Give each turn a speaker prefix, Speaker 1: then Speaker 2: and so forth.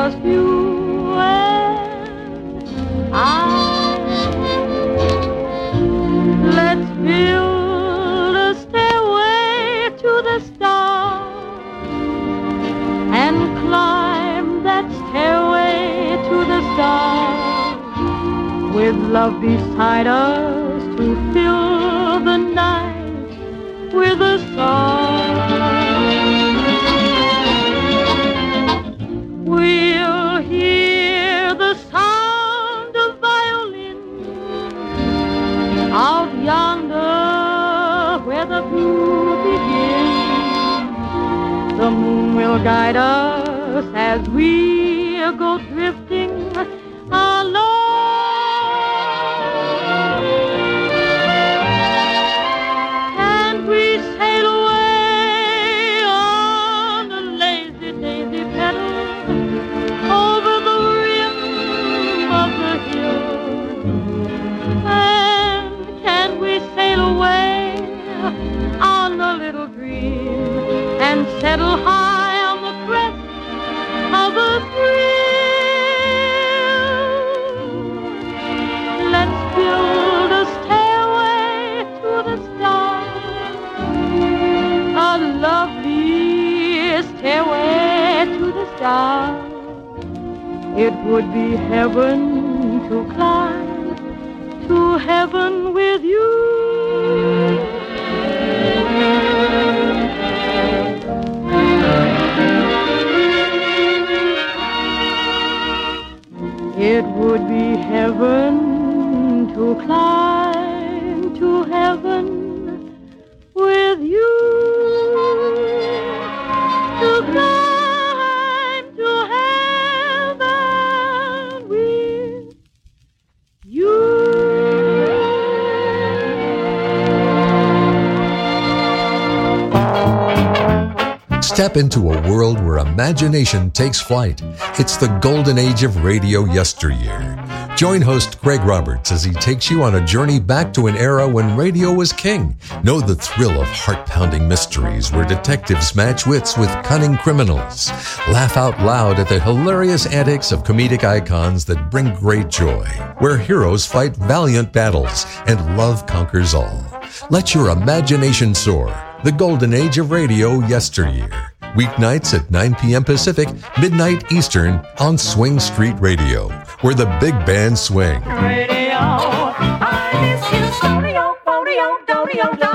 Speaker 1: just you and I. Let's build a stairway to the stars and climb that stairway to the stars with love beside us to fill the night with a song. We'll hear the sound of violins out yonder where the blue begins. The moon will guide us as we go drifting along. And we sail away on a lazy daisy pedal over the rim of the hill. And can we sail away on a little dream and settle high on the crest of a thrill? Let's build a stairway to the stars, a lovely stairway to the stars. It would be heaven to climb to heaven with you. It would be heaven to climb to heaven with you. To climb to heaven with you.
Speaker 2: Step into a world where imagination takes flight. It's the golden age of radio yesteryear. Join host Greg Roberts as he takes you on a journey back to an era when radio was king. Know the thrill of heart-pounding mysteries where detectives match wits with cunning criminals. Laugh out loud at the hilarious antics of comedic icons that bring great joy. Where heroes fight valiant battles and love conquers all. Let your imagination soar. The golden age of radio yesteryear. Weeknights at 9 p.m. Pacific, midnight Eastern on Swing Street Radio, where the big band swing.
Speaker 3: Radio, I miss you, Sonio, Bonio, Donio,